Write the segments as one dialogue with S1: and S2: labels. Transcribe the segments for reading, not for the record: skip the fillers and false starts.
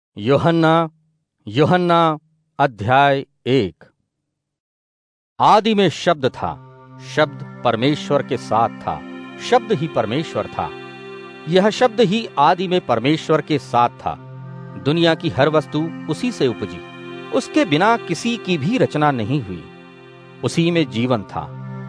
S1: यूहन्ना यूहन्ना अध्याय 1। आदि में शब्द था, शब्द परमेश्वर के साथ था, शब्द ही परमेश्वर था। यह शब्द ही आदि में परमेश्वर के साथ था। दुनिया की हर वस्तु उसी से उपजी, उसके बिना किसी की भी रचना नहीं हुई। उसी में जीवन था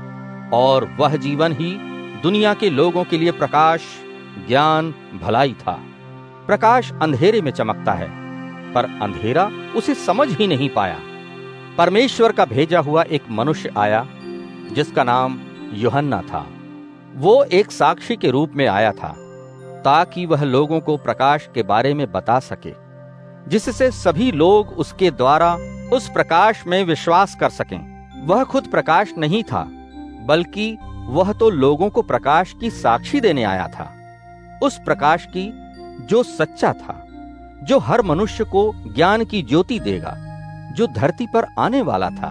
S1: और वह जीवन ही दुनिया के लोगों के लिए प्रकाश, ज्ञान, भलाई था। प्रकाश अंधेरे में चमकता है, पर अंधेरा उसे समझ ही नहीं पाया। परमेश्वर का भेजा हुआ एक मनुष्य आया जिसका नाम यूहन्ना था। वो एक साक्षी के रूप में आया था ताकि वह लोगों को प्रकाश के बारे में बता सके, जिससे सभी लोग उसके द्वारा उस प्रकाश में विश्वास कर सकें। वह खुद प्रकाश नहीं था, बल्कि वह तो लोगों को प्रकाश की साक्षी देने आया था। उस प्रकाश की जो सच्चा था, जो हर मनुष्य को ज्ञान की ज्योति देगा, जो धरती पर आने वाला था।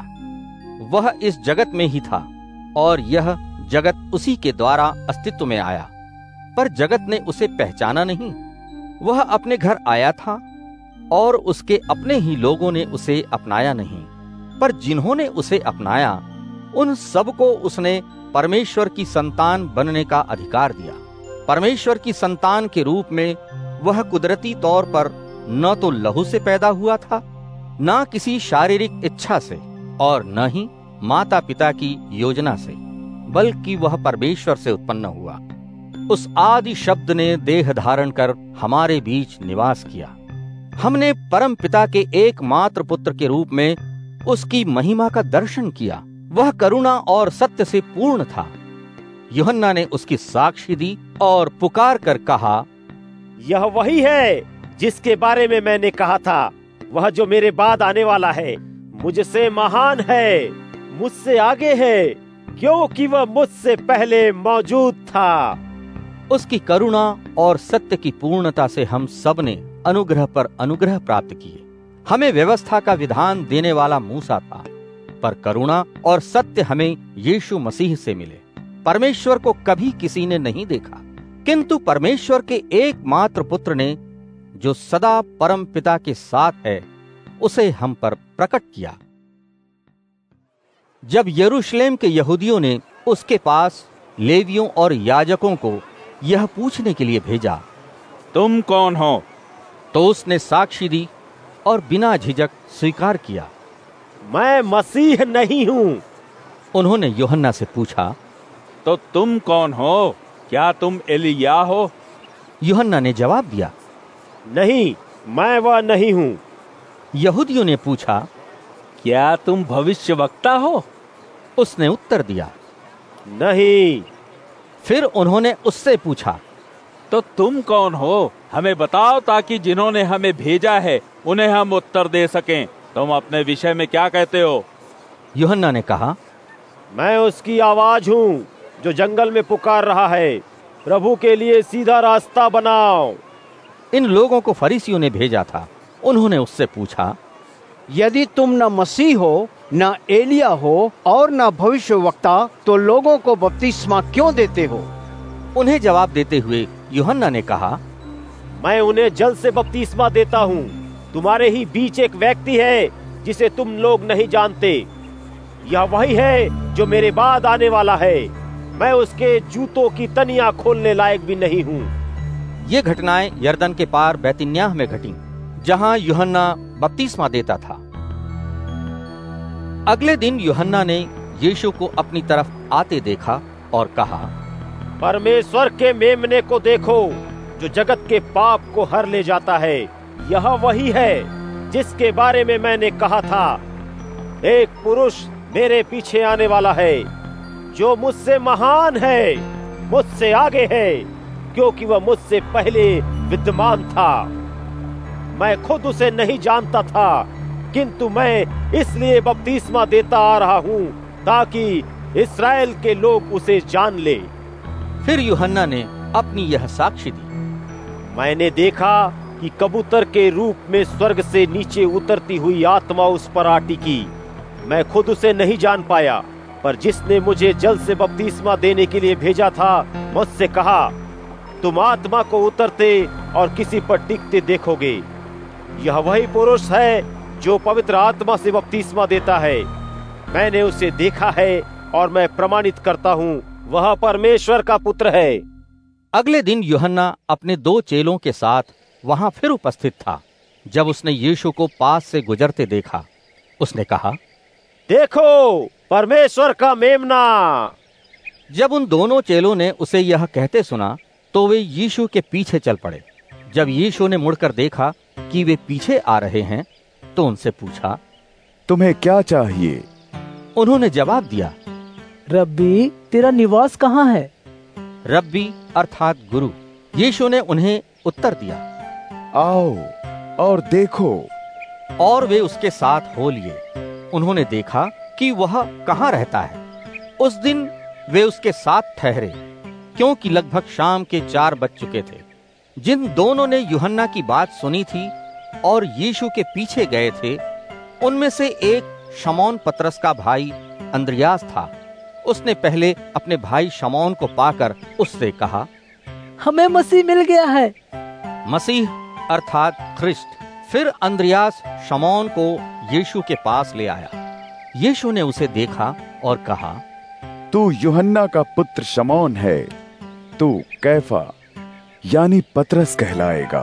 S1: वह इस जगत में ही था और यह जगत उसी के द्वारा अस्तित्व में आया, पर जगत ने उसे पहचाना नहीं। वह अपने घर आया था और उसके अपने ही लोगों ने उसे अपनाया नहीं, पर जिन्होंने उसे अपनाया उन सबको उसने परमेश्वर की संतान बनने का अधिकार दिया। परमेश्वर की संतान के रूप में वह कुदरती तौर पर न तो लहू से पैदा हुआ था, न किसी शारीरिक इच्छा से, और न ही माता पिता की योजना से, बल्कि वह परमेश्वर से उत्पन्न हुआ। उस आदि शब्द ने देह धारण कर हमारे बीच निवास किया। हमने परम पिता के एकमात्र पुत्र के रूप में उसकी महिमा का दर्शन किया। वह करुणा और सत्य से पूर्ण था। यूहन्ना ने उसकी साक्षी दी और पुकार कर कहा,
S2: यह वही है जिसके बारे में मैंने कहा था, वह जो मेरे बाद आने वाला है मुझसे महान है, मुझसे आगे है, क्योंकि वह मुझसे पहले मौजूद था।
S1: उसकी करुणा और सत्य की पूर्णता से हम सब ने अनुग्रह पर अनुग्रह प्राप्त किए। हमें व्यवस्था का विधान देने वाला मूसा था, पर करुणा और सत्य हमें यीशु मसीह से मिले। परमेश्वर को कभी किसी ने नहीं देखा, किंतु परमेश्वर के एकमात्र पुत्र ने, जो सदा परम पिता के साथ है, उसे हम पर प्रकट किया। जब यरूशलेम के यहूदियों ने उसके पास लेवियों और याजकों को यह पूछने के लिए भेजा,
S3: तुम कौन हो?
S1: तो उसने साक्षी दी और बिना झिझक स्वीकार किया,
S2: मैं मसीह नहीं हूं।
S1: उन्होंने यूहन्ना से पूछा,
S3: तो तुम कौन हो? क्या तुम एलिया हो?
S1: यूहन्ना ने जवाब दिया,
S2: नहीं, मैं वह नहीं हूं।
S1: यहूदियों ने पूछा,
S3: क्या तुम भविष्यवक्ता हो?
S1: उसने उत्तर दिया,
S2: नहीं।
S1: फिर उन्होंने उससे पूछा,
S3: तो तुम कौन हो? हमें बताओ ताकि जिन्होंने हमें भेजा है उन्हें हम उत्तर दे सकें। तुम अपने विषय में क्या कहते हो?
S1: यूहन्ना ने कहा,
S2: मैं उसकी आवाज हूँ जो जंगल में पुकार रहा है, प्रभु के लिए सीधा रास्ता बनाओ।
S1: इन लोगों को फरीसियों ने भेजा था। उन्होंने उससे पूछा,
S4: यदि तुम न मसीह हो, न एलिया हो और न भविष्यवक्ता, तो लोगों को बपतिस्मा क्यों देते हो?
S1: उन्हें जवाब देते हुए यूहन्ना ने कहा,
S2: मैं उन्हें जल से बपतिस्मा देता हूँ। तुम्हारे ही बीच एक व्यक्ति है जिसे तुम लोग नहीं जानते। यह वही है जो मेरे बाद आने वाला है। मैं उसके जूतों की तनियां खोलने लायक भी नहीं हूँ।
S1: ये घटनाएं यरदन के पार बैतनिय्याह में घटीं, जहां यूहन्ना बपतिस्मा देता था। अगले दिन यूहन्ना ने यीशु को अपनी तरफ आते देखा और कहा,
S2: परमेश्वर के मेमने को देखो, जो जगत के पाप को हर ले जाता है। यह वही है जिसके बारे में मैंने कहा था, एक पुरुष मेरे पीछे आने वाला है, जो मुझसे महान है, मुझसे आगे है, क्योंकि वह मुझसे पहले विद्यमान था। मैं खुद उसे नहीं जानता था, किंतु मैं इसलिए बपतिस्मा देता आ रहा हूँ ताकि इस्राएल के लोग उसे जान ले।
S1: फिर यूहन्ना ने अपनी यह साक्षी दी,
S2: मैंने देखा कि कबूतर के रूप में स्वर्ग से नीचे उतरती हुई आत्मा उस पर आ टिकी। मैं खुद उसे नहीं जान पाया, पर जिसने मुझे जल से बपतिस्मा देने के लिए भेजा था मुझसे कहा, तुम आत्मा को उतरते और किसी पर टिकते देखोगे। यह वही पुरुष है जो पवित्र आत्मा से बपतिस्मा देता है। मैंने उसे देखा है और मैं प्रमाणित करता हूँ, वह परमेश्वर का पुत्र है।
S1: अगले दिन यूहन्ना अपने 2 चेलों के साथ वहां फिर उपस्थित था। जब उसने यीशु को पास से गुजरते देखा, उसने कहा,
S2: देखो परमेश्वर का मेमना।
S1: जब उन दोनों चेलों ने उसे यह कहते सुना तो वे यीशु के पीछे चल पड़े। जब यीशु ने मुड़कर देखा कि वे पीछे आ रहे हैं तो उनसे पूछा,
S5: तुम्हें क्या चाहिए?
S1: उन्होंने जवाब दिया,
S6: रब्बी, तेरा निवास कहाँ है?
S1: रब्बी अर्थात गुरु। यीशु ने उन्हें उत्तर दिया,
S5: आओ और देखो।
S1: और वे उसके साथ हो लिए। उन्होंने देखा कि वह कहाँ रहता है। उस दिन वे उसके साथ ठहरे, क्योंकि लगभग शाम के 4 बज चुके थे। जिन दोनों ने यूहन्ना की बात सुनी थी और यीशु के पीछे गए थे, उनमें से एक शमौन पतरस का भाई अंद्रियास था। उसने पहले अपने भाई शमौन को पाकर उससे कहा,
S6: हमें मसीह मिल गया है।
S1: मसीह अर्थात ख्रिस्ट। फिर अंद्रियास शमौन को यीशु के पास ले आया। यीशु ने उसे देखा और कहा,
S5: तू यूहन्ना का पुत्र शमौन है। तू कैफा यानी पतरस कहलाएगा।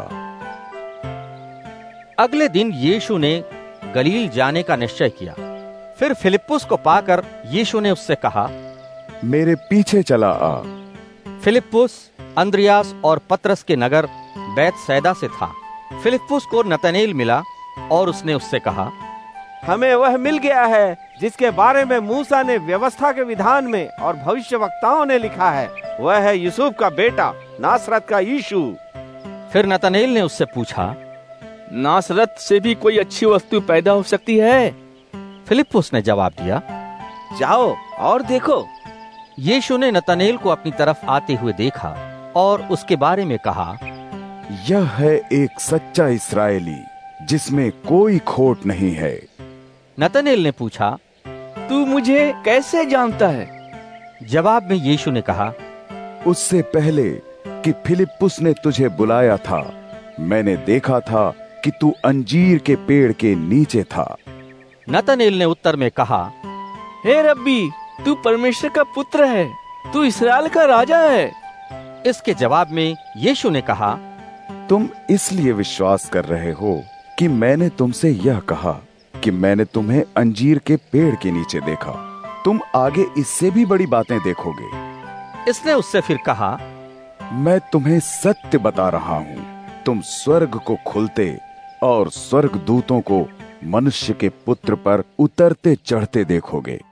S1: अगले दिन यीशु ने गलील जाने का निश्चय किया। फिर फिलिप्पुस को पाकर यीशु ने उससे कहा,
S5: मेरे पीछे चला आ।
S1: फिलिप्पुस अंद्रियास और पतरस के नगर बैतसैदा से था। फिलिप्पुस को नतनेल मिला और उसने उससे कहा,
S7: हमें वह मिल गया है जिसके बारे में मूसा ने व्यवस्था के विधान में और भविष्यवक्ताओं ने लिखा है। वह है यूसुफ का बेटा, नासरत का यीशु।
S1: फिर नतनेल ने उससे पूछा,
S8: नासरत से भी कोई अच्छी वस्तु पैदा हो सकती है?
S1: फिलिप्पुस ने जवाब दिया,
S7: जाओ और देखो।
S1: यीशु ने नतनेल को अपनी तरफ आते हुए देखा और उसके बारे में कहा,
S5: यह है एक सच्चा इस्राएली जिसमें कोई खोट नहीं है।
S1: नतनेल ने पूछा,
S8: तू मुझे कैसे जानता है?
S1: जवाब में यीशु ने कहा,
S5: उससे पहले कि फिलिप्पुस ने तुझे बुलाया था, मैंने देखा था कि तू अंजीर के पेड़ के नीचे था।
S1: नतनेल ने उत्तर में कहा,
S8: हे रब्बी, तू परमेश्वर का पुत्र है, तू इस्राएल का राजा है।
S1: इसके जवाब में यीशु ने कहा,
S5: तुम इसलिए विश्वास कर रहे हो कि मैंने तुमसे यह कहा कि मैंने तुम्हें अंजीर के पेड़ के नीचे देखा। तुम आगे इससे भी बड़ी बातें देखोगे।
S1: इसने उससे फिर कहा,
S5: मैं तुम्हें सत्य बता रहा हूँ, तुम स्वर्ग को खुलते और स्वर्गदूतों को मनुष्य के पुत्र पर उतरते चढ़ते देखोगे।